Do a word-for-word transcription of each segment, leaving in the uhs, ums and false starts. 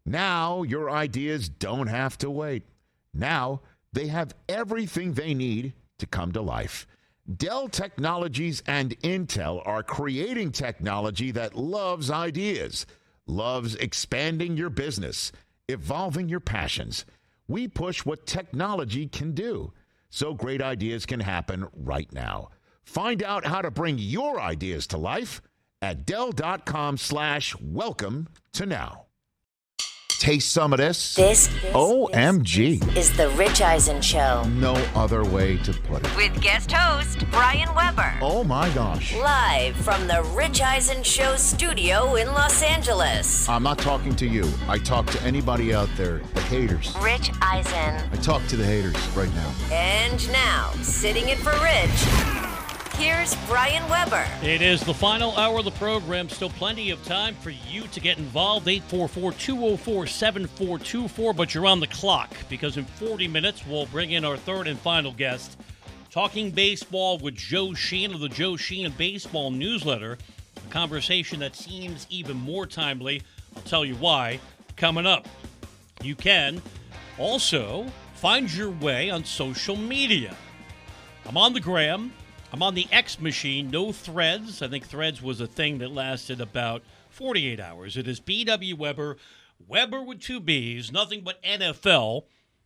Now your ideas don't have to wait. Now they have everything they need to come to life. Dell Technologies and Intel are creating technology that loves ideas, loves expanding your business, evolving your passions. We push what technology can do, so great ideas can happen right now. Find out how to bring your ideas to life at Dell.com slash welcome to now. Taste some of this. This, this O M G. is the Rich Eisen Show. No other way to put it. With guest host Brian Weber. Oh my gosh. Live from the Rich Eisen Show studio in Los Angeles. I'm not talking to you. I talk to anybody out there, the haters. Rich Eisen. I talk to the haters right now. And now, sitting in for Rich, here's Brian Weber. It is the final hour of the program. Still plenty of time for you to get involved. eight four four, two oh four, seven four two four. But you're on the clock because in forty minutes we'll bring in our third and final guest. Talking baseball with Joe Sheehan of the Joe Sheehan Baseball Newsletter. A conversation that seems even more timely. I'll tell you why. Coming up. You can also find your way on social media. I'm on the gram. I'm on the X machine, no Threads. I think Threads was a thing that lasted about forty-eight hours. It is B W Weber, Weber with two B's, nothing but N F L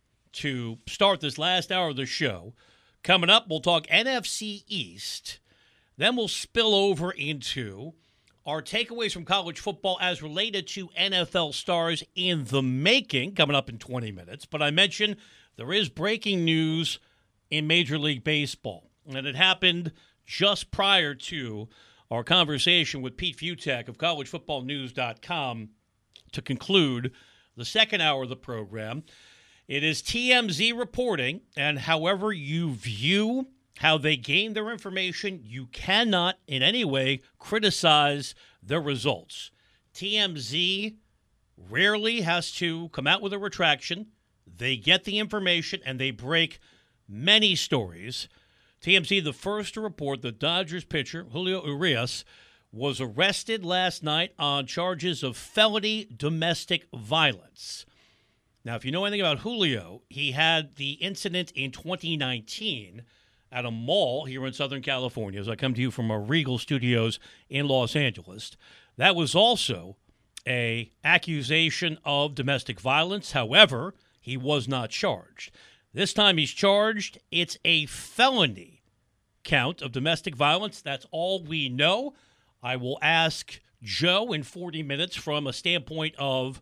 to start this last hour of the show. Coming up, we'll talk N F C East. Then we'll spill over into our takeaways from college football as related to N F L stars in the making, coming up in twenty minutes. But I mentioned there is breaking news in Major League Baseball. And it happened just prior to our conversation with Pete Futek of college football news dot com to conclude the second hour of the program. It is T M Z reporting, and however you view how they gain their information, you cannot in any way criticize their results. T M Z rarely has to come out with a retraction. They get the information, and they break many stories. T M Z, the first to report the Dodgers pitcher, Julio Urias, was arrested last night on charges of felony domestic violence. Now, if you know anything about Julio, he had the incident in twenty nineteen at a mall here in Southern California, as I come to you from our Regal Studios in Los Angeles. That was also an accusation of domestic violence. However, he was not charged. This time he's charged. It's a felony count of domestic violence. That's all we know. I will ask Joe in forty minutes from a standpoint of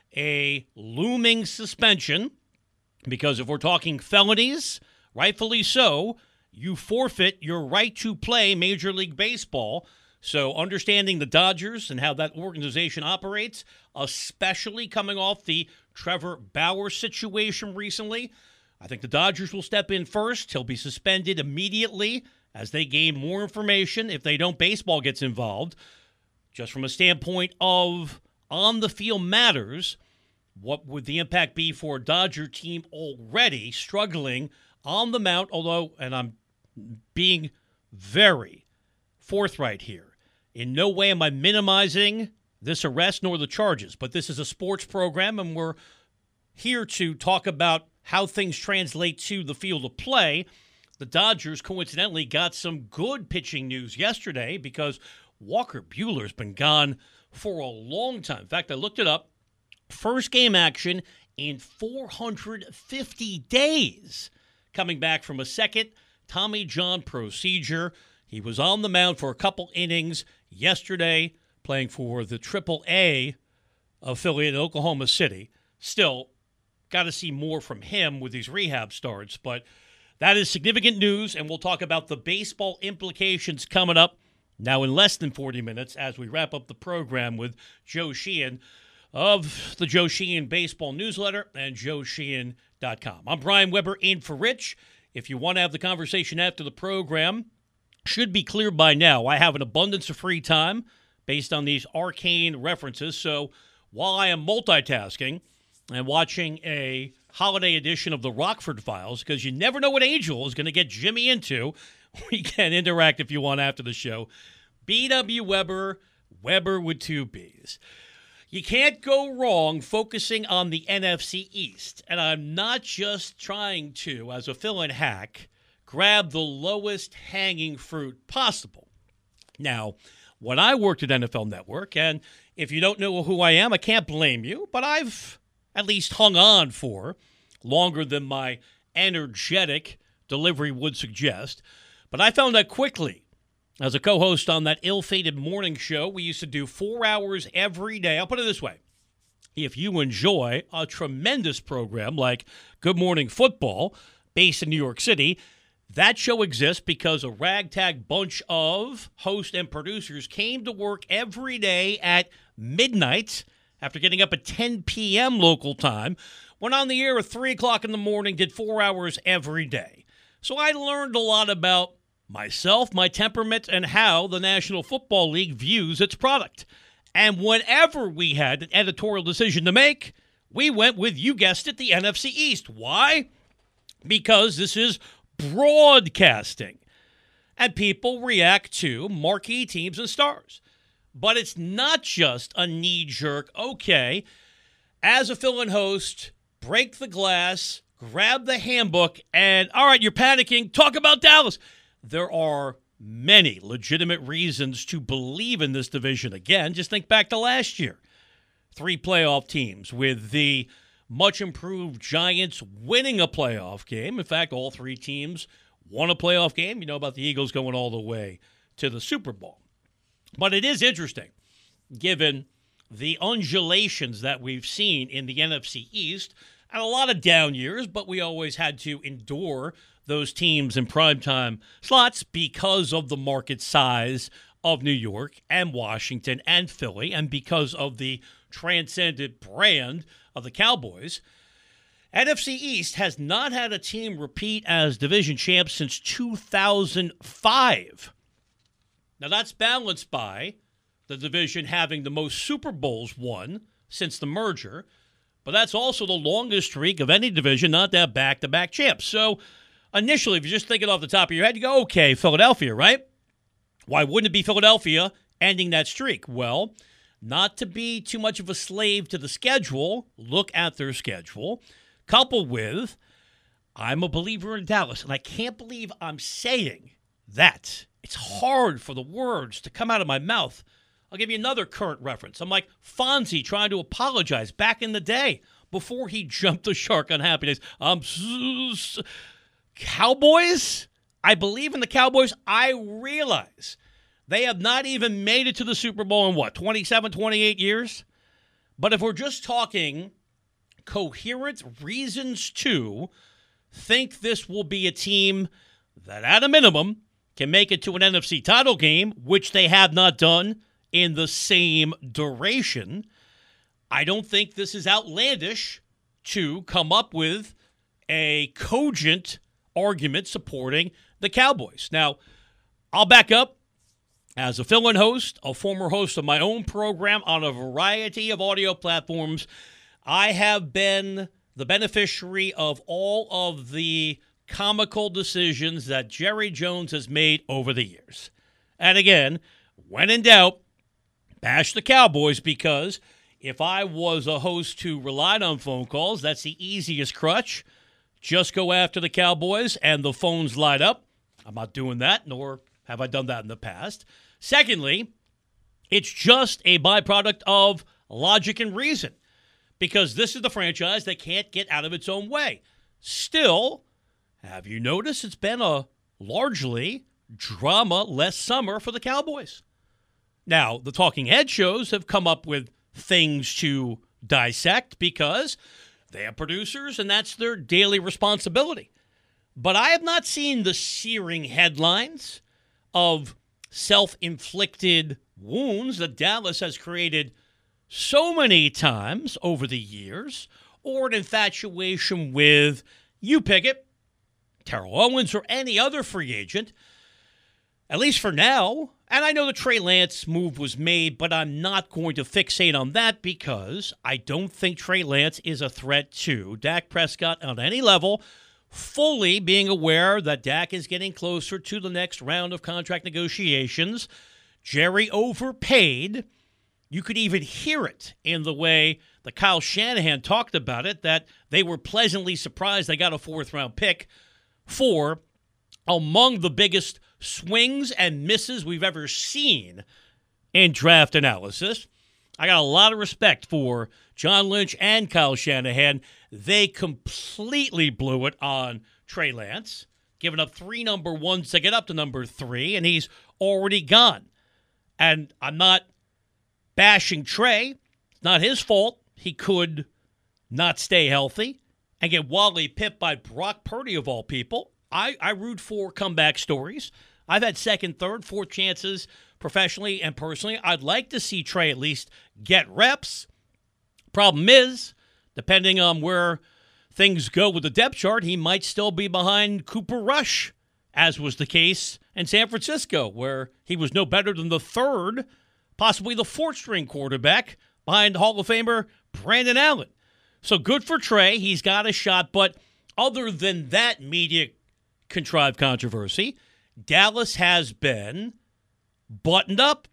a looming suspension, because if we're talking felonies, rightfully so, you forfeit your right to play Major League Baseball. So understanding the Dodgers and how that organization operates, especially coming off the Trevor Bauer situation recently, I think the Dodgers will step in first. He'll be suspended immediately as they gain more information. If they don't, baseball gets involved. Just from a standpoint of on-the-field matters, what would the impact be for a Dodger team already struggling on the mound? Although, and I'm being very forthright here, in no way am I minimizing this arrest nor the charges, but this is a sports program, and we're here to talk about how things translate to the field of play. The Dodgers, coincidentally, got some good pitching news yesterday because Walker Buehler's been gone for a long time. In fact, I looked it up. First game action in four hundred fifty days. Coming back from a second Tommy John procedure. He was on the mound for a couple innings yesterday, playing for the triple A affiliate in Oklahoma City. Still, got to see more from him with these rehab starts, but that is significant news, and we'll talk about the baseball implications coming up now in less than forty minutes as we wrap up the program with Joe Sheehan of the Joe Sheehan Baseball Newsletter and Joe Sheehan dot com. I'm Brian Weber in for Rich. If you want to have the conversation after the program, should be clear by now. I have an abundance of free time based on these arcane references, so while I am multitasking and watching a holiday edition of the Rockford Files, because you never know what Angel is going to get Jimmy into. We can interact if you want after the show. B W Weber, Weber with two B's. You can't go wrong focusing on the N F C East. And I'm not just trying to, as a fill-in hack, grab the lowest hanging fruit possible. Now, when I worked at N F L Network, and if you don't know who I am, I can't blame you, but I've at least hung on for longer than my energetic delivery would suggest. But I found out quickly, as a co-host on that ill-fated morning show, we used to do four hours every day. I'll put it this way. If you enjoy a tremendous program like Good Morning Football, based in New York City, that show exists because a ragtag bunch of hosts and producers came to work every day at midnight after getting up at ten p.m. local time, went on the air at three o'clock in the morning, did four hours every day. So I learned a lot about myself, my temperament, and how the National Football League views its product. And whenever we had an editorial decision to make, we went with, you guessed it, the N F C East. Why? Because this is broadcasting. And people react to marquee teams and stars. But it's not just a knee-jerk, okay, as a fill-in host, break the glass, grab the handbook, and, all right, you're panicking, talk about Dallas. There are many legitimate reasons to believe in this division. Again, just think back to last year. Three playoff teams with the much-improved Giants winning a playoff game. In fact, all three teams won a playoff game. You know about the Eagles going all the way to the Super Bowl. But it is interesting, given the undulations that we've seen in the N F C East, and a lot of down years, but we always had to endure those teams in primetime slots because of the market size of New York and Washington and Philly, and because of the transcendent brand of the Cowboys. N F C East has not had a team repeat as division champs since two thousand five. Now, that's balanced by the division having the most Super Bowls won since the merger, but that's also the longest streak of any division not to have back-to-back champs. So, initially, if you're just thinking off the top of your head, you go, okay, Philadelphia, right? Why wouldn't it be Philadelphia ending that streak? Well, not to be too much of a slave to the schedule, look at their schedule, coupled with, I'm a believer in Dallas, and I can't believe I'm saying that. It's hard for the words to come out of my mouth. I'll give you another current reference. I'm like Fonzie trying to apologize back in the day before he jumped the shark on Happy Days. Um, s- s- Cowboys? I believe in the Cowboys. I realize they have not even made it to the Super Bowl in, what, twenty-seven, twenty-eight years? But if we're just talking coherent reasons to think this will be a team that, at a minimum, can make it to an N F C title game, which they have not done in the same duration, I don't think this is outlandish to come up with a cogent argument supporting the Cowboys. Now, I'll back up. As a fill-in host, a former host of my own program on a variety of audio platforms, I have been the beneficiary of all of the comical decisions that Jerry Jones has made over the years. And again, when in doubt, bash the Cowboys, because if I was a host who relied on phone calls, that's the easiest crutch. Just go after the Cowboys and the phones light up. I'm not doing that, nor have I done that in the past. Secondly, it's just a byproduct of logic and reason, because this is the franchise that can't get out of its own way. Still, have you noticed it's been a largely drama-less summer for the Cowboys? Now, the talking head shows have come up with things to dissect because they have producers and that's their daily responsibility. But I have not seen the searing headlines of self-inflicted wounds that Dallas has created so many times over the years, or an infatuation with, you pick it, Terrell Owens or any other free agent, at least for now. And I know the Trey Lance move was made, but I'm not going to fixate on that because I don't think Trey Lance is a threat to Dak Prescott on any level, fully being aware that Dak is getting closer to the next round of contract negotiations. Jerry overpaid. You could even hear it in the way that Kyle Shanahan talked about it, that they were pleasantly surprised they got a fourth-round pick for among the biggest swings and misses we've ever seen in draft analysis. I got a lot of respect for John Lynch and Kyle Shanahan. They completely blew it on Trey Lance, giving up three number ones to get up to number three, and he's already gone. And I'm not bashing Trey. It's not his fault. He could not stay healthy and get wildly pipped by Brock Purdy, of all people. I, I root for comeback stories. I've had second, third, fourth chances professionally and personally. I'd like to see Trey at least get reps. Problem is, depending on where things go with the depth chart, he might still be behind Cooper Rush, as was the case in San Francisco, where he was no better than the third, possibly the fourth-string quarterback behind Hall of Famer Brandon Allen. So good for Trey. He's got a shot. But other than that media contrived controversy, Dallas has been buttoned up.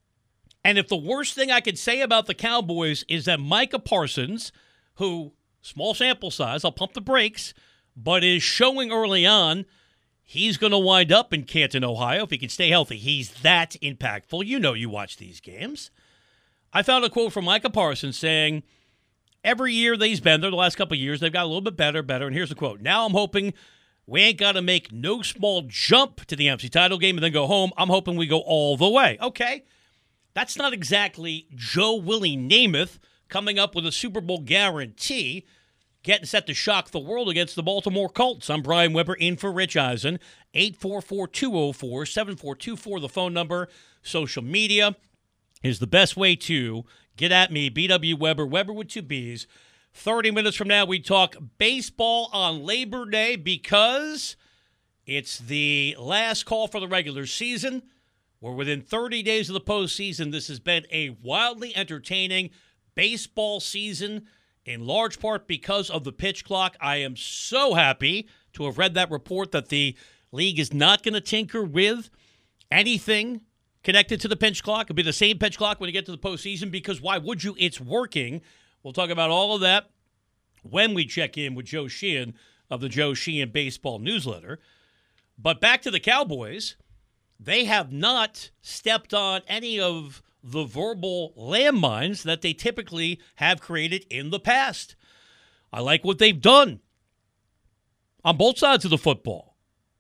And if the worst thing I could say about the Cowboys is that Micah Parsons, who, small sample size, I'll pump the brakes, but is showing early on he's going to wind up in Canton, Ohio, if he can stay healthy. He's that impactful. You know you watch these games. I found a quote from Micah Parsons saying, every year that he's been there, the last couple of years, they've got a little bit better, better. And here's the quote. Now I'm hoping we ain't got to make no small jump to the N F C title game and then go home. I'm hoping we go all the way. Okay. That's not exactly Joe Willie Namath coming up with a Super Bowl guarantee, getting set to shock the world against the Baltimore Colts. I'm Brian Weber in for Rich Eisen. eight four four, two oh four, seven four two four, the phone number. Social media is the best way to get at me. B W Weber, Weber with two B's. thirty minutes from now, we talk baseball on Labor Day because it's the last call for the regular season. We're within thirty days of the postseason. This has been a wildly entertaining baseball season, in large part because of the pitch clock. I am so happy to have read that report that the league is not going to tinker with anything connected to the pitch clock. It'll be the same pitch clock when you get to the postseason, because why would you? It's working. We'll talk about all of that when we check in with Joe Sheehan of the Joe Sheehan Baseball Newsletter. But back to the Cowboys. They have not stepped on any of the verbal landmines that they typically have created in the past. I like what they've done on both sides of the football.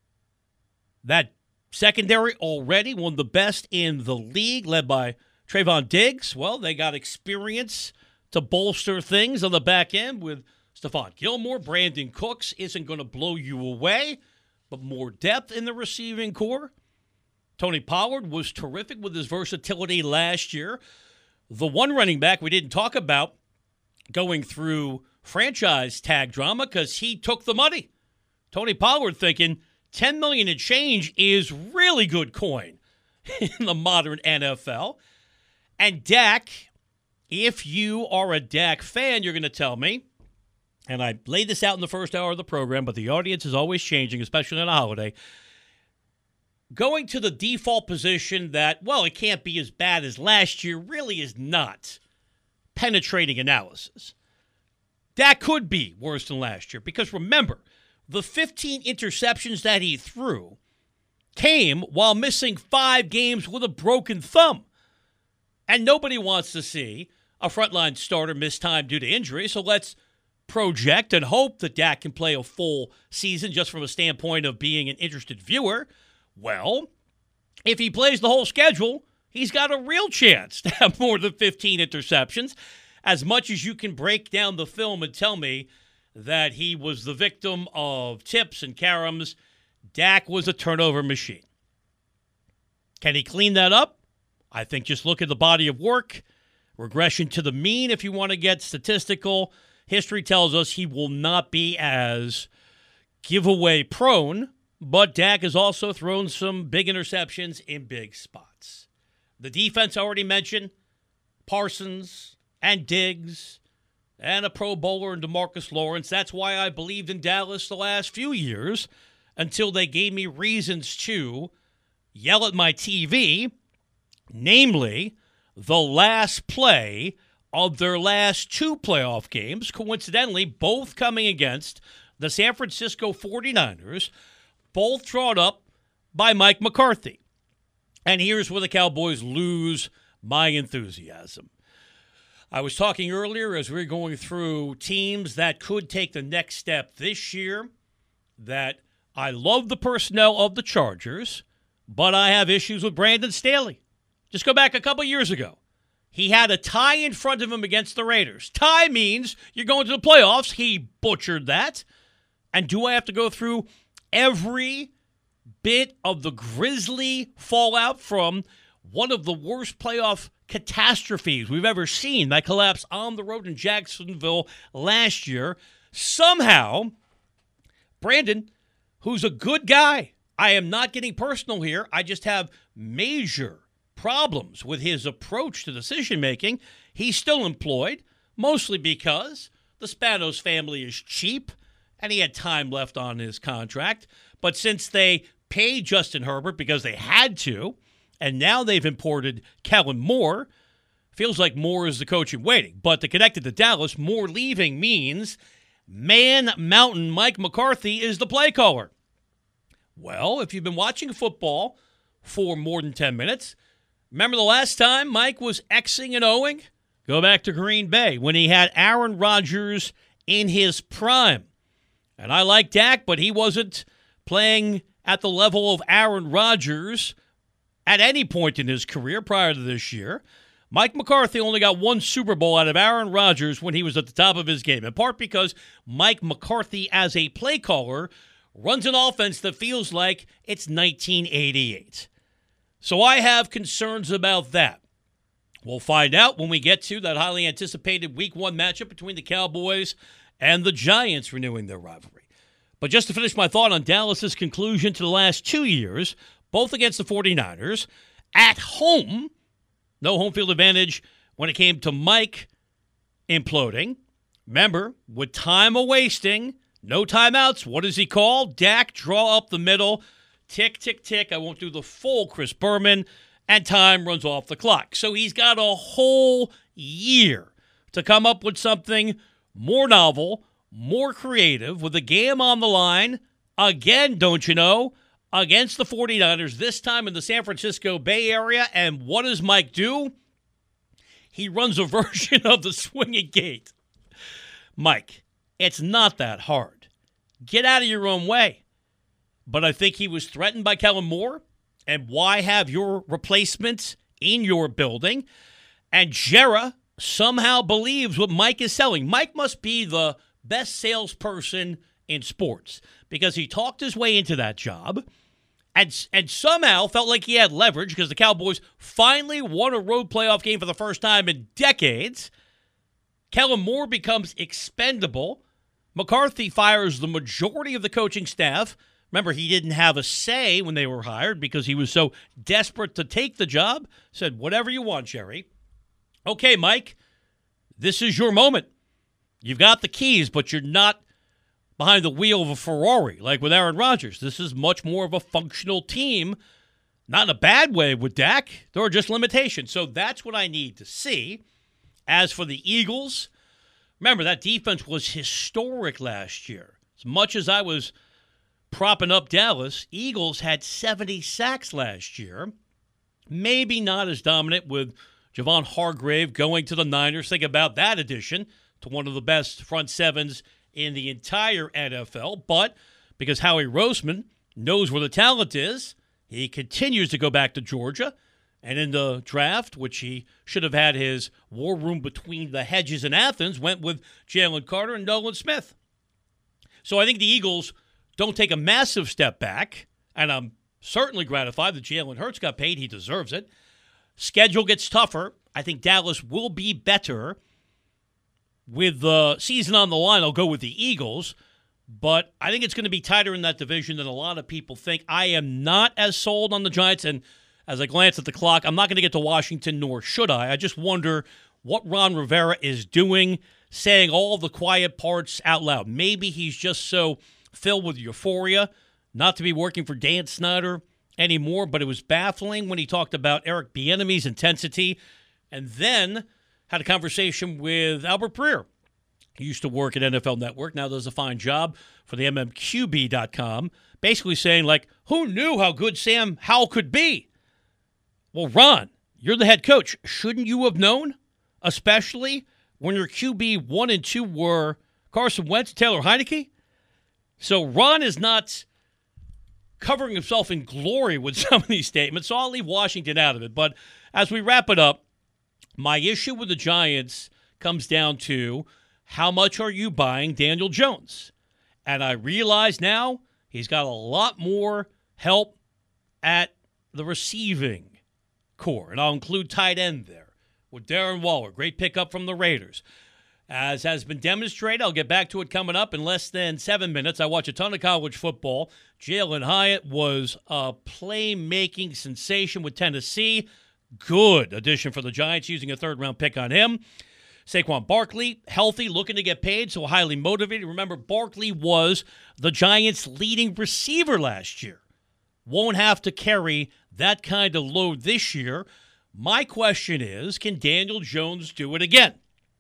That secondary already one of the best in the league, led by Trayvon Diggs. Well, they got experience to bolster things on the back end with Stephon Gilmore. Brandon Cooks isn't going to blow you away, but more depth in the receiving core. Tony Pollard was terrific with his versatility last year. The one running back we didn't talk about going through franchise tag drama because he took the money. Tony Pollard thinking ten million dollars and change is really good coin in the modern N F L. And Dak, if you are a Dak fan, you're going to tell me, and I laid this out in the first hour of the program, but the audience is always changing, especially on a holiday, going to the default position that, well, it can't be as bad as last year really is not penetrating analysis. That could be worse than last year because, remember, the fifteen interceptions that he threw came while missing five games with a broken thumb. And nobody wants to see a frontline starter miss time due to injury, so let's project and hope that Dak can play a full season just from a standpoint of being an interested viewer. Well, if he plays the whole schedule, he's got a real chance to have more than fifteen interceptions. As much as you can break down the film and tell me that he was the victim of tips and caroms, Dak was a turnover machine. Can he clean that up? I think just look at the body of work. Regression to the mean, if you want to get statistical. History tells us he will not be as giveaway prone. But Dak has also thrown some big interceptions in big spots. The defense I already mentioned, Parsons and Diggs and a Pro Bowler in DeMarcus Lawrence. That's why I believed in Dallas the last few years until they gave me reasons to yell at my T V, namely the last play of their last two playoff games, coincidentally, both coming against the San Francisco forty-niners, both drawn up by Mike McCarthy. And here's where the Cowboys lose my enthusiasm. I was talking earlier as we were going through teams that could take the next step this year, that I love the personnel of the Chargers, but I have issues with Brandon Staley. Just go back a couple years ago. He had a tie in front of him against the Raiders. Tie means you're going to the playoffs. He butchered that. And do I have to go through every bit of the grisly fallout from one of the worst playoff catastrophes we've ever seen, that collapse on the road in Jacksonville last year? Somehow, Brandon, who's a good guy, I am not getting personal here, I just have major problems with his approach to decision-making. He's still employed, mostly because the Spanos family is cheap and he had time left on his contract. But since they paid Justin Herbert because they had to, and now they've imported Kellen Moore, feels like Moore is the coach in waiting. But to connect it to Dallas, Moore leaving means Man Mountain Mike McCarthy is the play caller. Well, if you've been watching football for more than ten minutes, remember the last time Mike was Xing and O'ing? Go back to Green Bay when he had Aaron Rodgers in his prime. And I like Dak, but he wasn't playing at the level of Aaron Rodgers at any point in his career prior to this year. Mike McCarthy only got one Super Bowl out of Aaron Rodgers when he was at the top of his game, in part because Mike McCarthy, as a play caller, runs an offense that feels like it's nineteen eighty-eight. So I have concerns about that. We'll find out when we get to that highly anticipated week one matchup between the Cowboys and the Giants renewing their rivalry. But just to finish my thought on Dallas's conclusion to the last two years, both against the forty-niners, at home, no home field advantage when it came to Mike imploding. Remember, with time a-wasting, no timeouts, what does he call? Dak, draw up the middle, tick, tick, tick. I won't do the full Chris Berman, and time runs off the clock. So he's got a whole year to come up with something more novel, more creative, with a game on the line, again, don't you know, against the forty-niners, this time in the San Francisco Bay Area. And what does Mike do? He runs a version of the swinging gate. Mike, it's not that hard. Get out of your own way. But I think he was threatened by Kellen Moore. And why have your replacements in your building? And Jera somehow believes what Mike is selling. Mike must be the best salesperson in sports because he talked his way into that job and, and somehow felt like he had leverage because the Cowboys finally won a road playoff game for the first time in decades. Kellen Moore becomes expendable. McCarthy fires the majority of the coaching staff. Remember, he didn't have a say when they were hired because he was so desperate to take the job. Said, whatever you want, Jerry. Okay, Mike, this is your moment. You've got the keys, but you're not behind the wheel of a Ferrari like with Aaron Rodgers. This is much more of a functional team, not in a bad way with Dak. There are just limitations. So that's what I need to see. As for the Eagles, remember, that defense was historic last year. As much as I was propping up Dallas, Eagles had seventy sacks last year. Maybe not as dominant with Javon Hargrave going to the Niners. Think about that addition to one of the best front sevens in the entire N F L. But because Howie Roseman knows where the talent is, he continues to go back to Georgia. And in the draft, which he should have had his war room between the hedges in Athens, went with Jalen Carter and Nolan Smith. So I think the Eagles don't take a massive step back, and I'm certainly gratified that Jalen Hurts got paid. He deserves it. Schedule gets tougher. I think Dallas will be better. With the season on the line, I'll go with the Eagles, but I think it's going to be tighter in that division than a lot of people think. I am not as sold on the Giants, and as I glance at the clock, I'm not going to get to Washington, nor should I. I just wonder what Ron Rivera is doing, saying all the quiet parts out loud. Maybe he's just so filled with euphoria not to be working for Dan Snyder anymore, but it was baffling when he talked about Eric Bieniemy's intensity and then had a conversation with Albert Breer. He used to work at N F L Network, now does a fine job for the M M Q B dot com, basically saying, like, who knew how good Sam Howell could be? Well, Ron, you're the head coach. Shouldn't you have known? Especially when your Q B one and two were Carson Wentz, Taylor Heineke? So Ron is not covering himself in glory with some of these statements, so I'll leave Washington out of it. But as we wrap it up, my issue with the Giants comes down to how much are you buying Daniel Jones? And I realize now he's got a lot more help at the receiving core, and I'll include tight end there with Darren Waller. Great pickup from the Raiders. As has been demonstrated, I'll get back to it coming up in less than seven minutes. I watch a ton of college football. Jalen Hyatt was a playmaking sensation with Tennessee. Good addition for the Giants, using a third-round pick on him. Saquon Barkley, healthy, looking to get paid, so highly motivated. Remember, Barkley was the Giants' leading receiver last year. Won't have to carry that kind of load this year. My question is, can Daniel Jones do it again?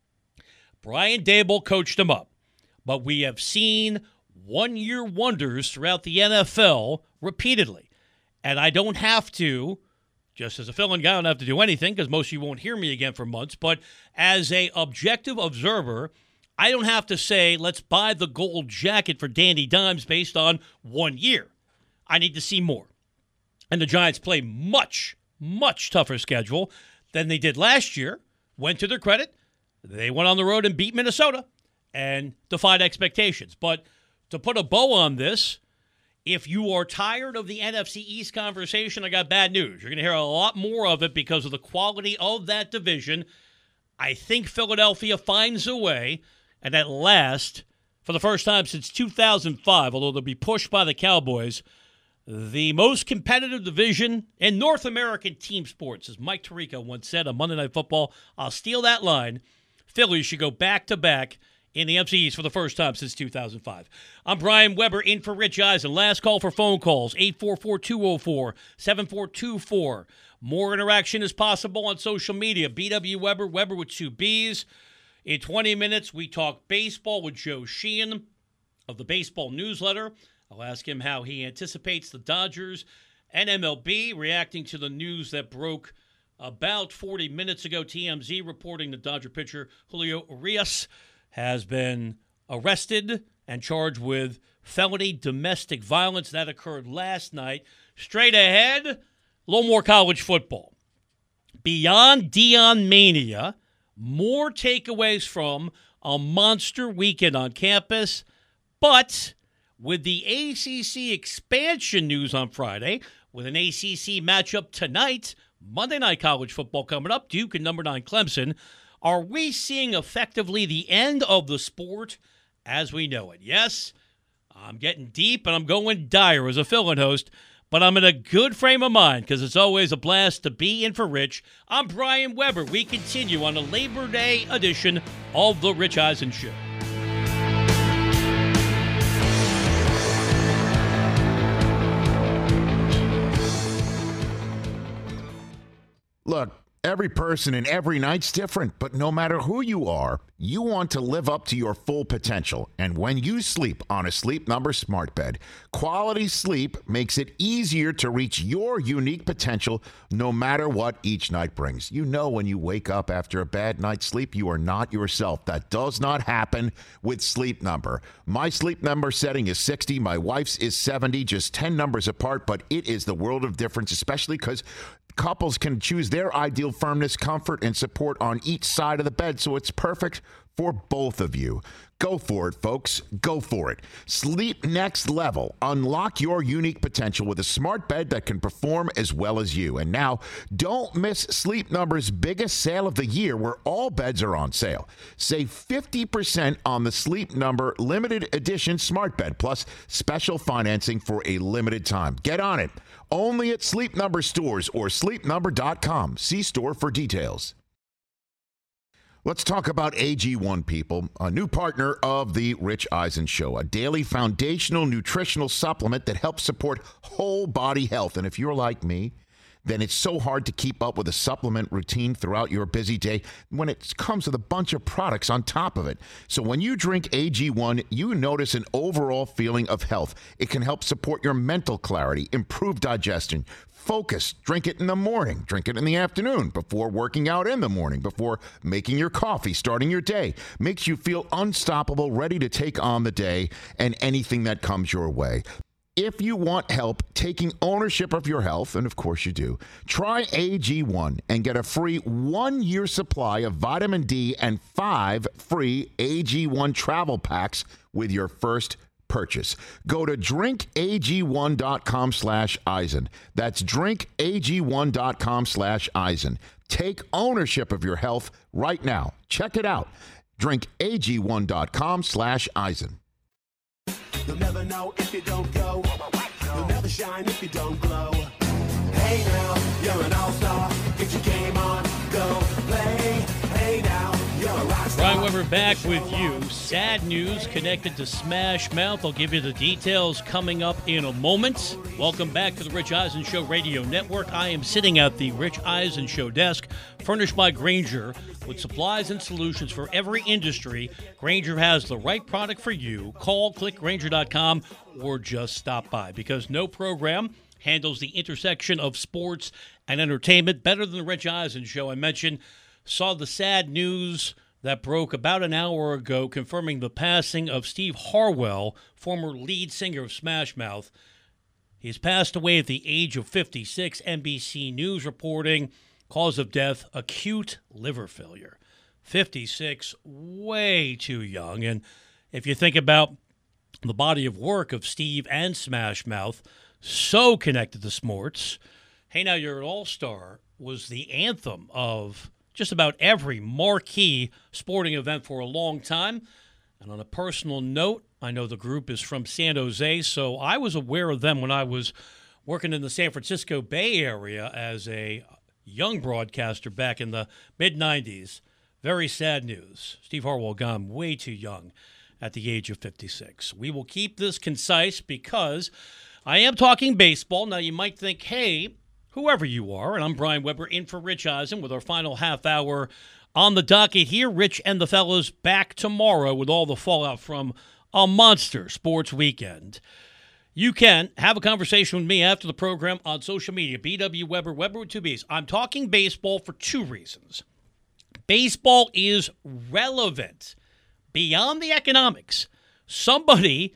Brian Daboll coached him up, but we have seen one-year wonders throughout the N F L repeatedly. And I don't have to, just as a fill-in guy, I don't have to do anything because most of you won't hear me again for months, but as a objective observer, I don't have to say, let's buy the gold jacket for Danny Dimes based on one year. I need to see more. And the Giants play much, much tougher schedule than they did last year. Went to their credit. They went on the road and beat Minnesota and defied expectations. But to put a bow on this, if you are tired of the N F C East conversation, I got bad news. You're going to hear a lot more of it because of the quality of that division. I think Philadelphia finds a way, and at last, for the first time since two thousand five, although they'll be pushed by the Cowboys, the most competitive division in North American team sports, as Mike Tirico once said on Monday Night Football. I'll steal that line. Philly should go back-to-back in the N F C East for the first time since two thousand five. I'm Brian Weber, in for Rich Eisen. Last call for phone calls, eight four four, two oh four, seven four two four. More interaction is possible on social media. B W Weber, Weber with two B's. In twenty minutes, we talk baseball with Joe Sheehan of the Baseball Newsletter. I'll ask him how he anticipates the Dodgers and M L B, reacting to the news that broke about forty minutes ago. T M Z reporting the Dodger pitcher Julio Urias has been arrested and charged with felony domestic violence. That occurred last night. Straight ahead, a little more college football. Beyond Deion Mania, more takeaways from a monster weekend on campus. But with the A C C expansion news on Friday, with an A C C matchup tonight, Monday Night College Football coming up, Duke and number nine Clemson, are we seeing effectively the end of the sport as we know it? Yes, I'm getting deep and I'm going dire as a fill-in host, but I'm in a good frame of mind because it's always a blast to be in for Rich. I'm Brian Weber. We continue on a Labor Day edition of The Rich Eisen Show. Look, every person and every night's different, but no matter who you are, you want to live up to your full potential. And when you sleep on a Sleep Number smart bed, quality sleep makes it easier to reach your unique potential no matter what each night brings. You know when you wake up after a bad night's sleep, you are not yourself. That does not happen with Sleep Number. My Sleep Number setting is sixty. My wife's is seventy, just ten numbers apart, but it is the world of difference, especially because couples can choose their ideal firmness, comfort, and support on each side of the bed, so it's perfect for both of you. Go for it, folks. Go for it. Sleep next level. Unlock your unique potential with a smart bed that can perform as well as you. And now, don't miss Sleep Number's biggest sale of the year, where all beds are on sale. Save fifty percent on the Sleep Number limited edition smart bed, plus special financing for a limited time. Get on it. Only at Sleep Number stores or sleep number dot com. See store for details. Let's talk about A G one, people, a new partner of the Rich Eisen Show, a daily foundational nutritional supplement that helps support whole body health. And if you're like me, then it's so hard to keep up with a supplement routine throughout your busy day when it comes with a bunch of products on top of it. So when you drink A G one, you notice an overall feeling of health. It can help support your mental clarity, improve digestion, focus. Drink it in the morning. Drink it in the afternoon, before working out in the morning, before making your coffee, starting your day. Makes you feel unstoppable, ready to take on the day and anything that comes your way. If you want help taking ownership of your health, and of course you do, try A G one and get a free one-year supply of vitamin D and five free A G one travel packs with your first purchase. Go to drink A G one dot com slash Eisen. That's drink A G one dot com slash Eisen. Take ownership of your health right now. Check it out. drink A G one dot com slash Eisen. You'll never know if you don't go. You'll never shine if you don't glow. Hey now, you're an all-star. Get your game on, go play. Hey now, you're a rock star. Brian Weber back with you. Sad news connected to Smash Mouth. I'll give you the details coming up in a moment. Welcome back to the Rich Eisen Show Radio Network. I am sitting at the Rich Eisen Show desk, furnished by Grainger, with supplies and solutions for every industry. Grainger has the right product for you. Call, click Grainger dot com, or just stop by, because no program handles the intersection of sports and entertainment better than the Rich Eisen Show. I mentioned, saw the sad news that broke about an hour ago confirming the passing of Steve Harwell, former lead singer of Smash Mouth. He's passed away at the age of fifty-six. N B C News reporting, cause of death, acute liver failure. fifty-six, way too young. And if you think about the body of work of Steve and Smash Mouth, so connected to sports. Hey Now You're an All-Star was the anthem of just about every marquee sporting event for a long time. And on a personal note, I know the group is from San Jose, so I was aware of them when I was working in the San Francisco Bay Area as a young broadcaster back in the mid nineties. Very sad news. Steve Harwell gone way too young at the age of fifty-six. We will keep this concise because I am talking baseball. Now, you might think, hey, whoever you are, and I'm Brian Weber in for Rich Eisen with our final half hour on the docket here. Rich and the fellas back tomorrow with all the fallout from a monster sports weekend. You can have a conversation with me after the program on social media, B W Weber, Weber with two B's. I'm talking baseball for two reasons. Baseball is relevant beyond the economics. Somebody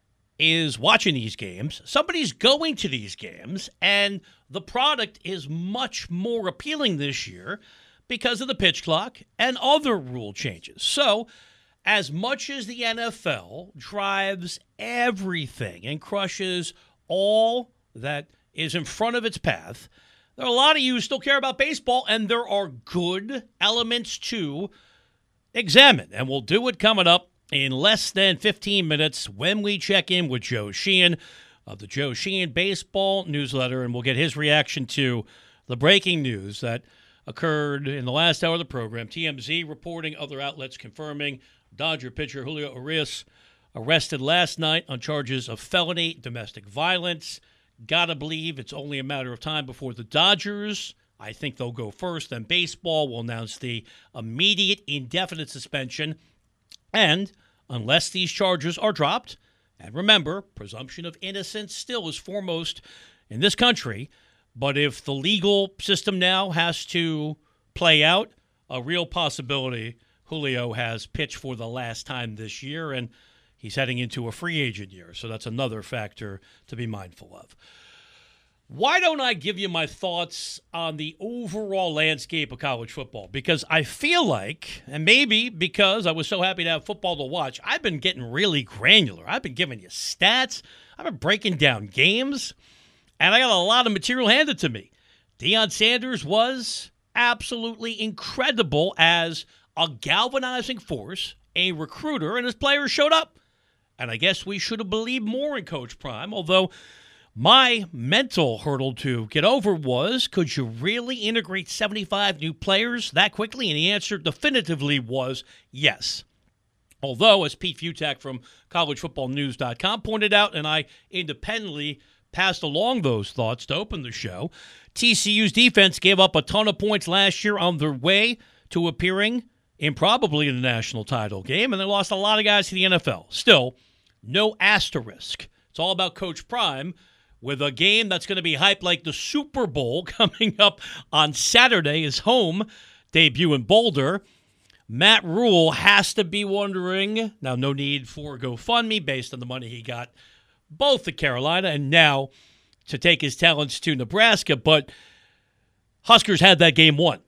is watching these games, somebody's going to these games, and the product is much more appealing this year because of the pitch clock and other rule changes. So, as much as the N F L drives everything and crushes all that is in front of its path, there are a lot of you who still care about baseball, and there are good elements to examine. And we'll do it coming up in less than fifteen minutes when we check in with Joe Sheehan of the Joe Sheehan Baseball Newsletter, and we'll get his reaction to the breaking news that occurred in the last hour of the program. T M Z reporting, other outlets confirming Dodger pitcher Julio Urias arrested last night on charges of felony domestic violence. Gotta believe it's only a matter of time before the Dodgers, I think they'll go first, then baseball will announce the immediate indefinite suspension. And unless these charges are dropped, and remember, presumption of innocence still is foremost in this country, but if the legal system now has to play out, a real possibility Julio has pitched for the last time this year, and he's heading into a free agent year, so that's another factor to be mindful of. Why don't I give you my thoughts on the overall landscape of college football? Because I feel like, and maybe because I was so happy to have football to watch, I've been getting really granular. I've been giving you stats. I've been breaking down games. And I got a lot of material handed to me. Deion Sanders was absolutely incredible as a galvanizing force, a recruiter, and his players showed up. And I guess we should have believed more in Coach Prime, although my mental hurdle to get over was, could you really integrate seventy-five new players that quickly? And the answer definitively was yes. Although, as Pete Futak from college football news dot com pointed out, and I independently passed along those thoughts to open the show. T C U's defense gave up a ton of points last year on their way to appearing in probably the national title game, and they lost a lot of guys to the N F L. Still, no asterisk. It's all about Coach Prime with a game that's going to be hyped like the Super Bowl coming up on Saturday, his home debut in Boulder. Matt Rule has to be wondering, now no need for GoFundMe based on the money he got both at Carolina and now to take his talents to Nebraska, but Huskers had that game won.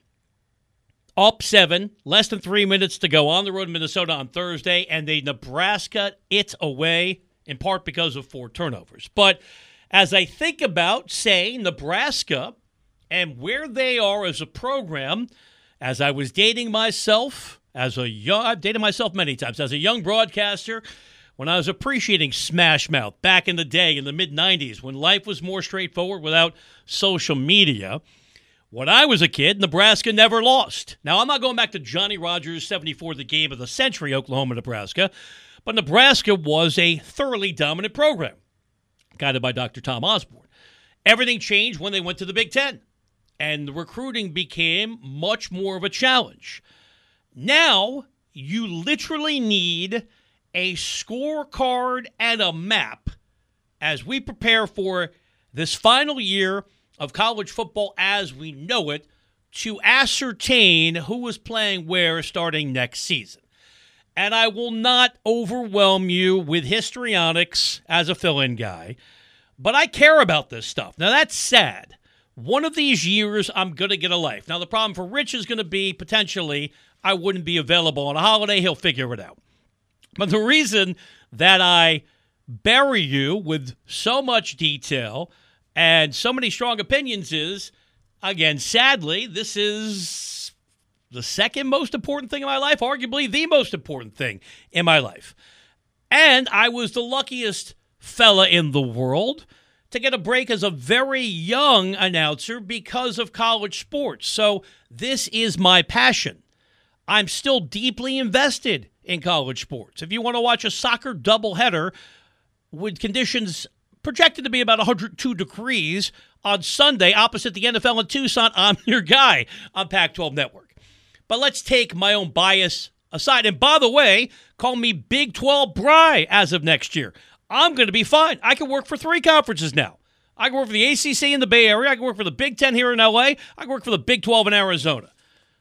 Up seven, less than three minutes to go on the road in Minnesota on Thursday, and they Nebraska it away, in part because of four turnovers. But as I think about, say, Nebraska and where they are as a program, as I was dating myself, as a young, I've dated myself many times, as a young broadcaster, when I was appreciating Smash Mouth back in the day in the mid nineties, when life was more straightforward without social media. When I was a kid, Nebraska never lost. Now, I'm not going back to Johnny Rogers' seventy-four, the game of the century, Oklahoma-Nebraska, but Nebraska was a thoroughly dominant program, guided by Doctor Tom Osborne. Everything changed when they went to the Big Ten, and the recruiting became much more of a challenge. Now, you literally need a scorecard and a map as we prepare for this final year of college football as we know it to ascertain who is playing where starting next season. And I will not overwhelm you with histrionics as a fill-in guy, but I care about this stuff. Now, that's sad. One of these years, I'm going to get a life. Now, the problem for Rich is going to be potentially I wouldn't be available on a holiday. He'll figure it out. But the reason that I bury you with so much detail and so many strong opinions is, again, sadly, this is the second most important thing in my life, arguably the most important thing in my life. And I was the luckiest fella in the world to get a break as a very young announcer because of college sports. So this is my passion. I'm still deeply invested in college sports. If you want to watch a soccer doubleheader with conditions projected to be about one hundred two degrees on Sunday opposite the N F L in Tucson, I'm your guy on Pac twelve Network. But let's take my own bias aside. And by the way, call me Big twelve Bry as of next year. I'm going to be fine. I can work for three conferences now. I can work for the A C C in the Bay Area. I can work for the Big Ten here in L A. I can work for the Big twelve in Arizona.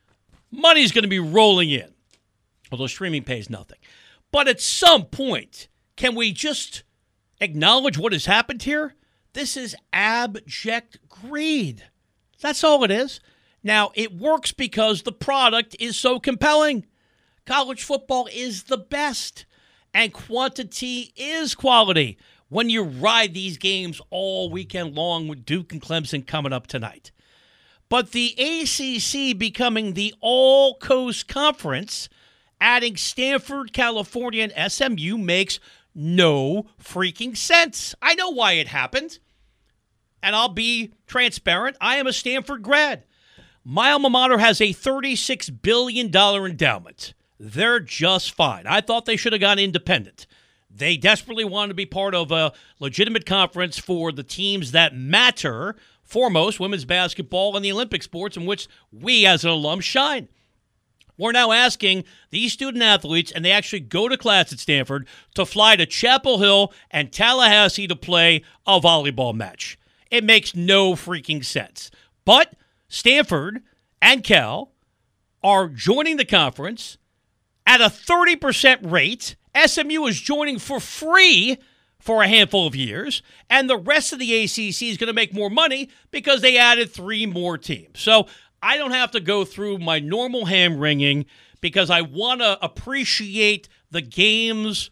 Money's going to be rolling in, although streaming pays nothing. But at some point, can we just acknowledge what has happened here? This is abject greed. That's all it is. Now, it works because the product is so compelling. College football is the best, and quantity is quality when you ride these games all weekend long with Duke and Clemson coming up tonight. But the A C C becoming the all-coast conference, adding Stanford, California, and S M U makes no freaking sense. I know why it happened, and I'll be transparent. I am a Stanford grad. My alma mater has a thirty-six billion dollars endowment. They're just fine. I thought they should have gone independent. They desperately wanted to be part of a legitimate conference for the teams that matter, foremost women's basketball and the Olympic sports in which we as an alum shine. We're now asking these student athletes, and they actually go to class at Stanford, to fly to Chapel Hill and Tallahassee to play a volleyball match. It makes no freaking sense. But Stanford and Cal are joining the conference at a thirty percent rate. S M U is joining for free for a handful of years, and the rest of the A C C is going to make more money because they added three more teams. So I don't have to go through my normal hand-wringing because I want to appreciate the games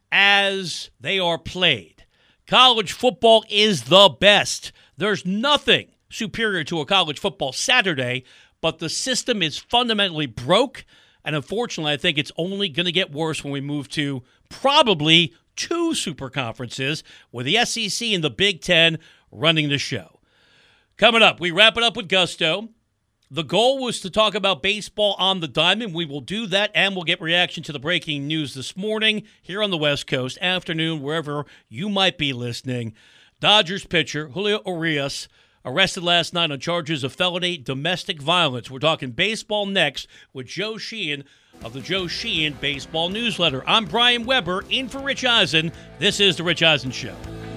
as they are played. College football is the best. There's nothing superior to a college football Saturday, but the system is fundamentally broke, and unfortunately, I think it's only going to get worse when we move to probably two super conferences with the S E C and the Big Ten running the show. Coming up, we wrap it up with gusto. The goal was to talk about baseball on the diamond. We will do that, and we'll get reaction to the breaking news this morning here on the West Coast, afternoon, wherever you might be listening. Dodgers pitcher Julio Urias arrested last night on charges of felony domestic violence. We're talking baseball next with Joe Sheehan of the Joe Sheehan Baseball Newsletter. I'm Brian Weber, in for Rich Eisen. This is The Rich Eisen Show.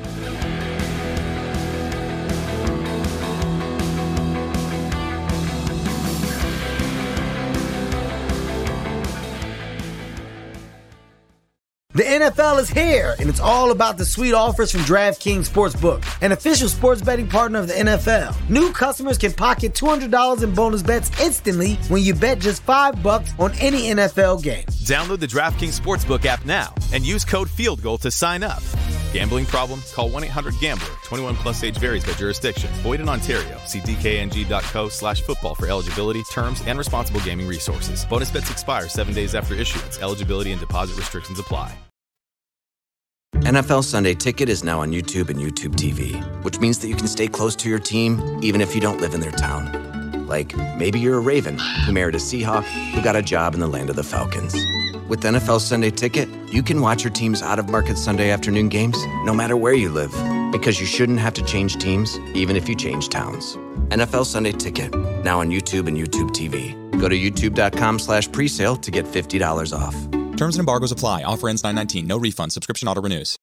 The N F L is here, and it's all about the sweet offers from DraftKings Sportsbook, an official sports betting partner of the N F L. New customers can pocket two hundred dollars in bonus bets instantly when you bet just five bucks on any N F L game. Download the DraftKings Sportsbook app now and use code FieldGoal to sign up. Gambling problem? Call one eight hundred gambler. twenty-one plus age varies by jurisdiction. Void in Ontario. See dkng.co slash football for eligibility, terms, and responsible gaming resources. Bonus bets expire seven days after issuance. Eligibility and deposit restrictions apply. N F L Sunday Ticket is now on YouTube and YouTube T V, which means that you can stay close to your team even if you don't live in their town. Like, maybe you're a Raven who married a Seahawk who got a job in the land of the Falcons. With N F L Sunday Ticket, you can watch your team's out-of-market Sunday afternoon games no matter where you live, because you shouldn't have to change teams even if you change towns. N F L Sunday Ticket, now on YouTube and YouTube T V. Go to youtube.com slash presale to get fifty dollars off. Terms and embargoes apply. Offer ends nine nineteen. No refund. Subscription auto renews.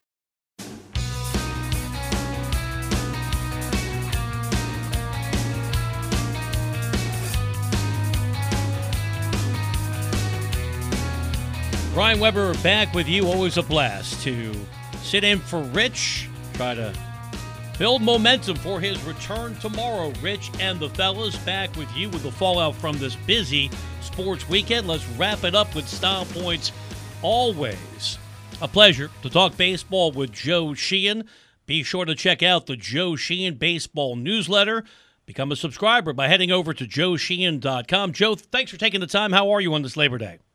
Brian Weber back with you. Always a blast to sit in for Rich. Try to build momentum for his return tomorrow. Rich and the fellas back with you with the fallout from this busy sports weekend. Let's wrap it up with style points. Always a pleasure to talk baseball with Joe Sheehan. Be sure to check out the Joe Sheehan Baseball Newsletter. Become a subscriber by heading over to joe sheehan dot com. Joe, thanks for taking the time. How are you on this Labor Day?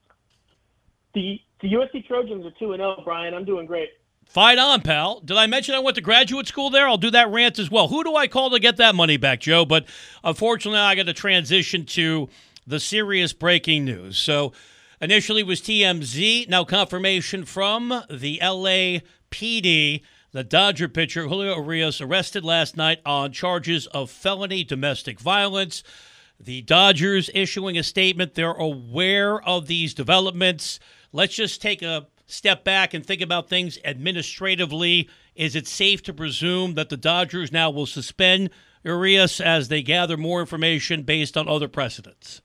The, the U S C Trojans are two and oh, Brian. I'm doing great. Fight on, pal. Did I mention I went to graduate school there? I'll do that rant as well. Who do I call to get that money back, Joe? But unfortunately, I got to transition to the serious breaking news. So initially was T M Z, now confirmation from the L A P D. The Dodger pitcher, Julio Urias, arrested last night on charges of felony domestic violence. The Dodgers issuing a statement. They're aware of these developments. Let's just take a step back and think about things administratively. Is it safe to presume that the Dodgers now will suspend Urias as they gather more information based on other precedents?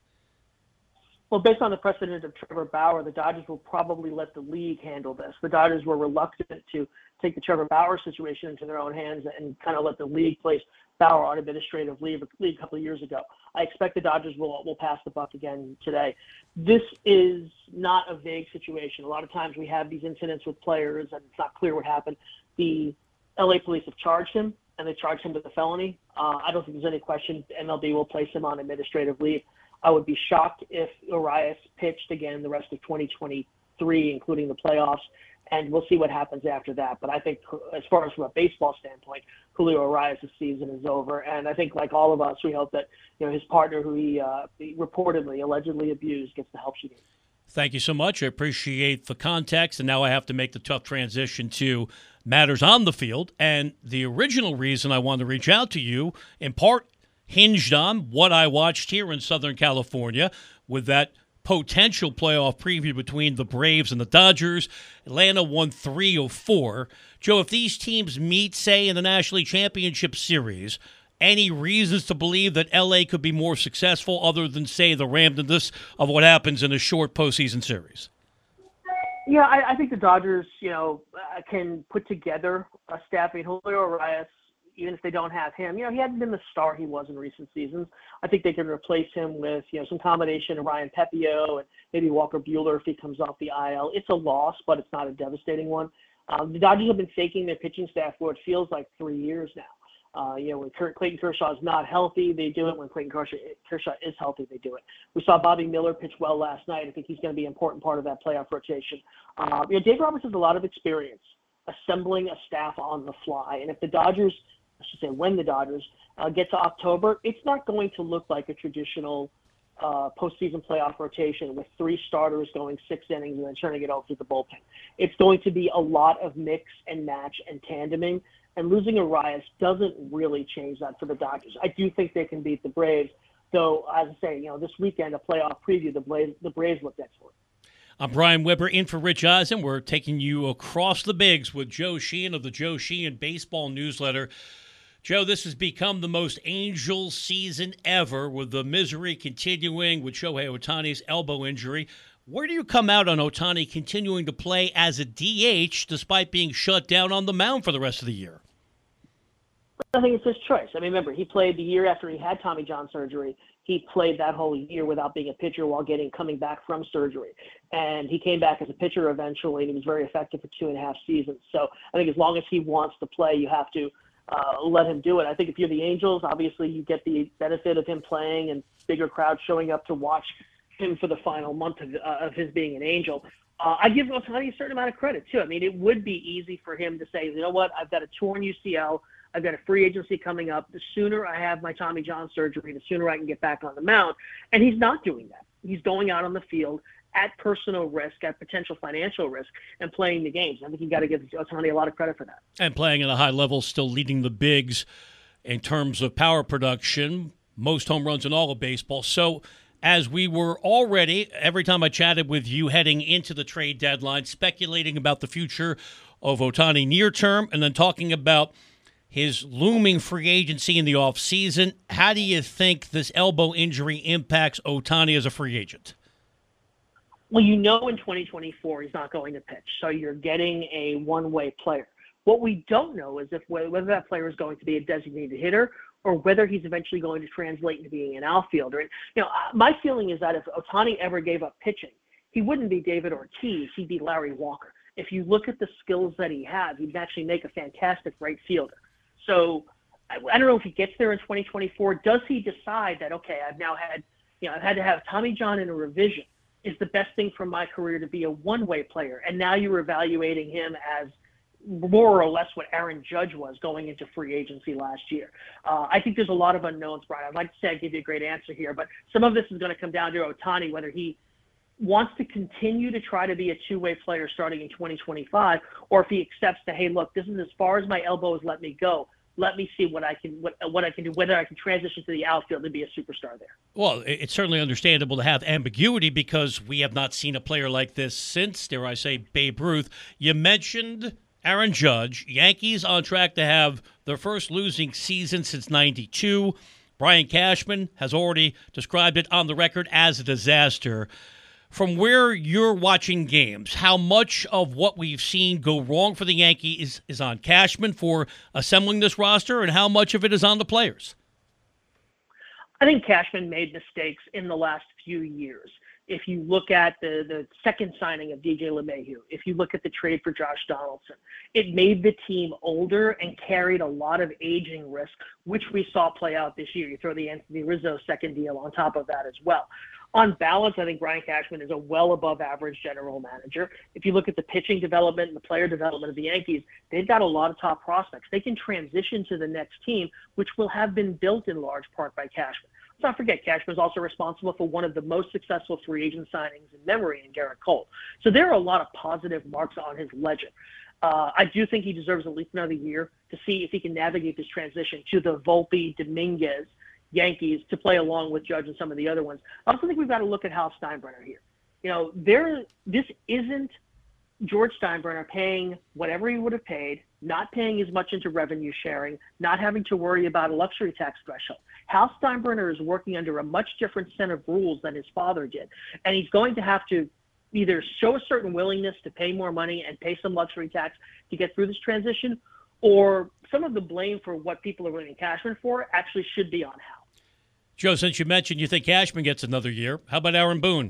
Well, based on the precedent of Trevor Bauer, the Dodgers will probably let the league handle this. The Dodgers were reluctant to take the Trevor Bauer situation into their own hands and kind of let the league place Bauer on administrative leave a couple of years ago. I expect the Dodgers will will pass the buck again today. This is not a vague situation. A lot of times we have these incidents with players and it's not clear what happened. The L A police have charged him and they charged him with a felony. Uh, I don't think there's any question M L B will place him on administrative leave. I would be shocked if Urias pitched again the rest of twenty twenty-three, including the playoffs, and we'll see what happens after that. But I think as far as from a baseball standpoint, Julio Urias' season is over. And I think like all of us, we hope that you know his partner, who he, uh, he reportedly, allegedly abused, gets the help she needs. Thank you so much. I appreciate the context. And now I have to make the tough transition to matters on the field. And the original reason I wanted to reach out to you, in part, hinged on what I watched here in Southern California with that potential playoff preview between the Braves and the Dodgers. Atlanta won three of four. Joe, if these teams meet, say, in the National League Championship Series, any reasons to believe that L A could be more successful other than, say, the randomness of what happens in a short postseason series? Yeah, I, I think the Dodgers, you know, can put together a staff. I mean, Julio Urias, even if they don't have him, you know, he hasn't been the star he was in recent seasons. I think they can replace him with, you know, some combination of Ryan Pepio and maybe Walker Buehler if he comes off the I L. It's a loss, but it's not a devastating one. Um, the Dodgers have been faking their pitching staff for it feels like three years now. Uh, you know, when Kurt, Clayton Kershaw is not healthy, they do it. When Clayton Kershaw, Kershaw is healthy, they do it. We saw Bobby Miller pitch well last night. I think he's going to be an important part of that playoff rotation. Uh, you know, Dave Roberts has a lot of experience assembling a staff on the fly. And if the Dodgers, I should say when the Dodgers uh, get to October, it's not going to look like a traditional uh, postseason playoff rotation with three starters going six innings and then turning it over to the bullpen. It's going to be a lot of mix and match and tandeming, and losing Arias doesn't really change that for the Dodgers. I do think they can beat the Braves, though, as I say, you know, this weekend, a playoff preview, the Braves, the Braves looked excellent. I'm Brian Weber in for Rich Eisen. We're taking you across the bigs with Joe Sheehan of the Joe Sheehan Baseball Newsletter. Joe, this has become the most Angel season ever, with the misery continuing with Shohei Ohtani's elbow injury. Where do you come out on Ohtani continuing to play as a D H despite being shut down on the mound for the rest of the year? I think it's his choice. I mean, remember, he played the year after he had Tommy John surgery. He played that whole year without being a pitcher while getting coming back from surgery. And he came back as a pitcher eventually, and he was very effective for two and a half seasons. So I think as long as he wants to play, you have to uh, let him do it. I think if you're the Angels, obviously you get the benefit of him playing and bigger crowds showing up to watch him for the final month of, uh, of his being an Angel. Uh, I give Ohtani a certain amount of credit, too. I mean, it would be easy for him to say, you know what, I've got a torn U C L. I've got a free agency coming up. The sooner I have my Tommy John surgery, the sooner I can get back on the mound. And he's not doing that. He's going out on the field at personal risk, at potential financial risk, and playing the games. I think you got to give Ohtani a lot of credit for that. And playing at a high level, still leading the bigs in terms of power production, most home runs in all of baseball. So as we were already, every time I chatted with you heading into the trade deadline, speculating about the future of Ohtani near term and then talking about his looming free agency in the offseason, how do you think this elbow injury impacts Ohtani as a free agent? Well, you know in twenty twenty-four he's not going to pitch, so you're getting a one-way player. What we don't know is if whether that player is going to be a designated hitter or whether he's eventually going to translate into being an outfielder. And, you know, my feeling is that if Ohtani ever gave up pitching, he wouldn't be David Ortiz, he'd be Larry Walker. If you look at the skills that he has, he'd actually make a fantastic right fielder. So I, I don't know if he gets there in twenty twenty-four. Does he decide that, okay, I've now had, you know, I've had to have Tommy John in a revision. Is the best thing for my career to be a one-way player? And now you're evaluating him as more or less what Aaron Judge was going into free agency last year. Uh, I think there's a lot of unknowns, Brian. I'd like to say I give you a great answer here, but some of this is going to come down to Ohtani, whether he wants to continue to try to be a two-way player starting in twenty twenty-five, or if he accepts that, hey, look, this is as far as my elbows let me go. Let me see what I can what what I can do, whether I can transition to the outfield and be a superstar there. Well, it's certainly understandable to have ambiguity because we have not seen a player like this since, dare I say, Babe Ruth. You mentioned Aaron Judge. Yankees on track to have their first losing season since ninety-two. Brian Cashman has already described it on the record as a disaster. From where you're watching games, how much of what we've seen go wrong for the Yankees is on Cashman for assembling this roster, and how much of it is on the players? I think Cashman made mistakes in the last few years. If you look at the, the second signing of D J LeMahieu, if you look at the trade for Josh Donaldson, it made the team older and carried a lot of aging risk, which we saw play out this year. You throw the Anthony Rizzo second deal on top of that as well. On balance, I think Brian Cashman is a well above average general manager. If you look at the pitching development and the player development of the Yankees, they've got a lot of top prospects. They can transition to the next team, which will have been built in large part by Cashman. Let's not forget, Cashman is also responsible for one of the most successful free agent signings in memory in Garrett Cole. So there are a lot of positive marks on his ledger. Uh, I do think he deserves at least another year to see if he can navigate this transition to the Volpe, Dominguez Yankees to play along with Judge and some of the other ones. I also think we've got to look at Hal Steinbrenner here. You know, there, this isn't George Steinbrenner paying whatever he would have paid, not paying as much into revenue sharing, not having to worry about a luxury tax threshold. Hal Steinbrenner is working under a much different set of rules than his father did. And he's going to have to either show a certain willingness to pay more money and pay some luxury tax to get through this transition, or some of the blame for what people are blaming Cashman for actually should be on Hal. Joe, since you mentioned you think Cashman gets another year, how about Aaron Boone?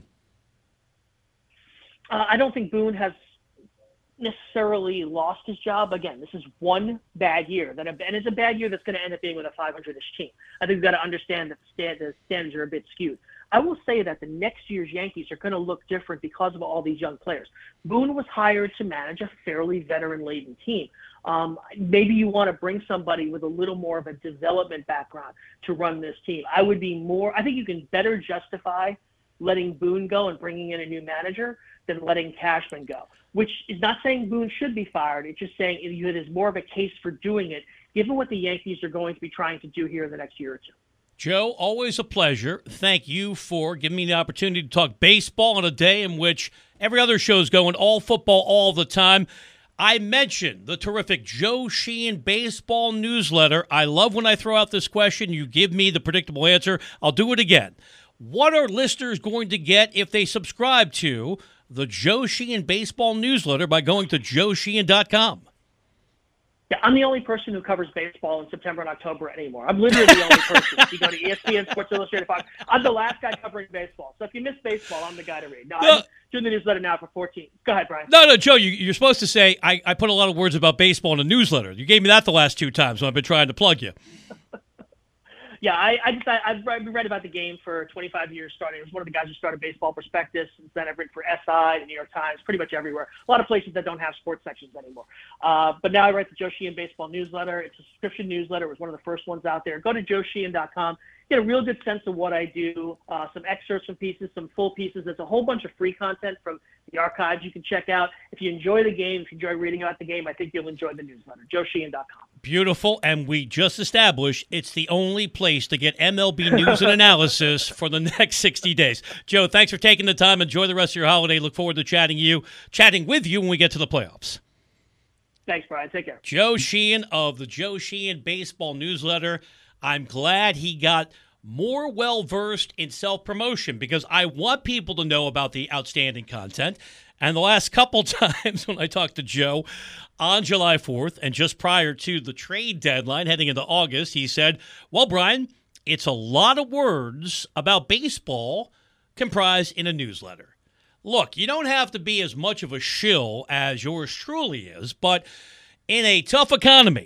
Uh, I don't think Boone has necessarily lost his job. Again, this is one bad year, that, and it's a bad year that's going to end up being with a five hundred-ish team. I think we've got to understand that the, stand, the standards are a bit skewed. I will say that the next year's Yankees are going to look different because of all these young players. Boone was hired to manage a fairly veteran-laden team. Um, maybe you want to bring somebody with a little more of a development background to run this team. I would be more – I think you can better justify letting Boone go and bringing in a new manager than letting Cashman go, which is not saying Boone should be fired. It's just saying it is more of a case for doing it, given what the Yankees are going to be trying to do here in the next year or two. Joe, always a pleasure. Thank you for giving me the opportunity to talk baseball on a day in which every other show is going all football all the time. I mentioned the terrific Joe Sheehan baseball newsletter. I love when I throw out this question. You give me the predictable answer. I'll do it again. What are listeners going to get if they subscribe to the Joe Sheehan baseball newsletter by going to joe sheehan dot com? Yeah, I'm the only person who covers baseball in September and October anymore. I'm literally the only person. If you go to E S P N, Sports Illustrated, Fox, I'm the last guy covering baseball. So if you miss baseball, I'm the guy to read. No, no. I'm doing the newsletter now for fourteen. Go ahead, Brian. No, no, Joe, you, you're supposed to say, I, I put a lot of words about baseball in a newsletter. You gave me that the last two times when I've been trying to plug you. Yeah, I, I just I, I've read about the game for twenty-five years starting. I was one of the guys who started Baseball Prospectus, and then I've written for S I, the New York Times, pretty much everywhere. A lot of places that don't have sports sections anymore. Uh, but now I write the Joe Sheehan Baseball newsletter. It's a subscription newsletter. It was one of the first ones out there. Go to joe sheehan dot com. Get a real good sense of what I do, uh, some excerpts from pieces, some full pieces. There's a whole bunch of free content from the archives you can check out. If you enjoy the game, if you enjoy reading about the game, I think you'll enjoy the newsletter, joe sheehan dot com. Beautiful, and we just established it's the only place to get M L B news and analysis for the next sixty days. Joe, thanks for taking the time. Enjoy the rest of your holiday. Look forward to chatting you, chatting with you when we get to the playoffs. Thanks, Brian. Take care. Joe Sheehan of the Joe Sheehan Baseball Newsletter. I'm glad he got more well-versed in self-promotion because I want people to know about the outstanding content. And the last couple times when I talked to Joe on July fourth and just prior to the trade deadline heading into August, he said, well, Brian, it's a lot of words about baseball comprised in a newsletter. Look, you don't have to be as much of a shill as yours truly is, but in a tough economy,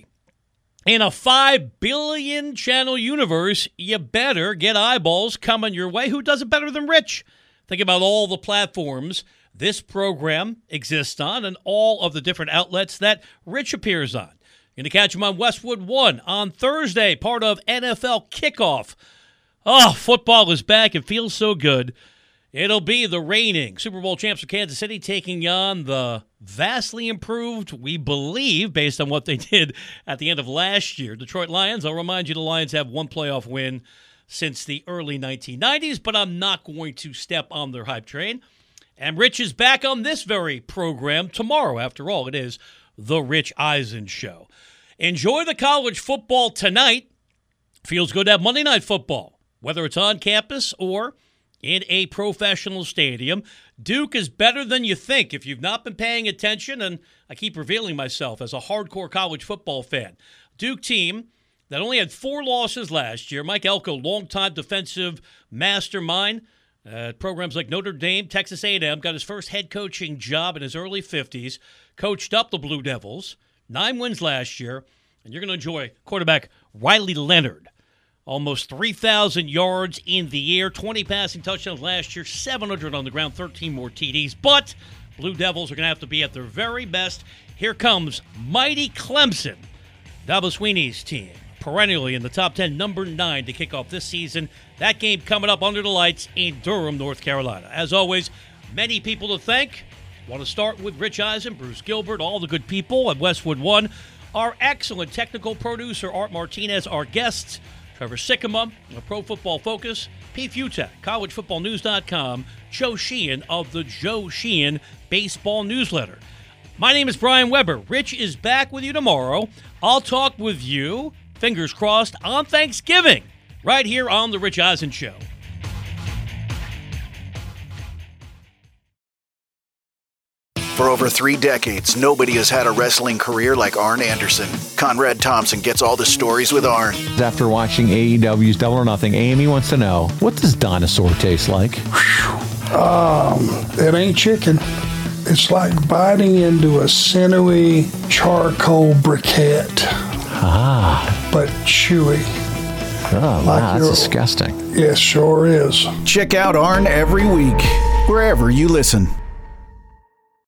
in a five billion channel universe, you better get eyeballs coming your way. Who does it better than Rich? Think about all the platforms this program exists on and all of the different outlets that Rich appears on. You're going to catch him on Westwood One on Thursday, part of N F L Kickoff. Oh, football is back. It feels so good. It'll be the reigning Super Bowl champs of Kansas City taking on the vastly improved, we believe, based on what they did at the end of last year, Detroit Lions. I'll remind you the Lions have one playoff win since the early nineteen nineties, but I'm not going to step on their hype train. And Rich is back on this very program tomorrow. After all, it is the Rich Eisen Show. Enjoy the college football tonight. Feels good to have Monday Night Football, whether it's on campus or in a professional stadium. Duke is better than you think if you've not been paying attention, and I keep revealing myself as a hardcore college football fan. Duke team that only had four losses last year. Mike Elko, longtime defensive mastermind at programs like Notre Dame, Texas A and M, got his first head coaching job in his early fifties, coached up the Blue Devils, nine wins last year, and you're going to enjoy quarterback Riley Leonard. Almost three thousand yards in the air, twenty passing touchdowns last year, seven hundred on the ground, thirteen more T Ds. But Blue Devils are going to have to be at their very best. Here comes mighty Clemson, Dabo Swinney's team, perennially in the top ten, number nine to kick off this season. That game coming up under the lights in Durham, North Carolina. As always, many people to thank. Want to start with Rich Eisen, Bruce Gilbert, all the good people at Westwood One. Our excellent technical producer, Art Martinez, our guests, Trevor Sikkema of Pro Football Focus, Pete Futek, college football news dot com, Joe Sheehan of the Joe Sheehan Baseball Newsletter. My name is Brian Weber. Rich is back with you tomorrow. I'll talk with you, fingers crossed, on Thanksgiving, right here on The Rich Eisen Show. For over three decades, nobody has had a wrestling career like Arn Anderson. Conrad Thompson gets all the stories with Arn. After watching A E W's Double or Nothing, Amy wants to know, what does dinosaur taste like? Um, it ain't chicken. It's like biting into a sinewy charcoal briquette. Ah. But chewy. Oh, Like wow, that's your- disgusting. Yes, sure is. Check out Arn every week, wherever you listen.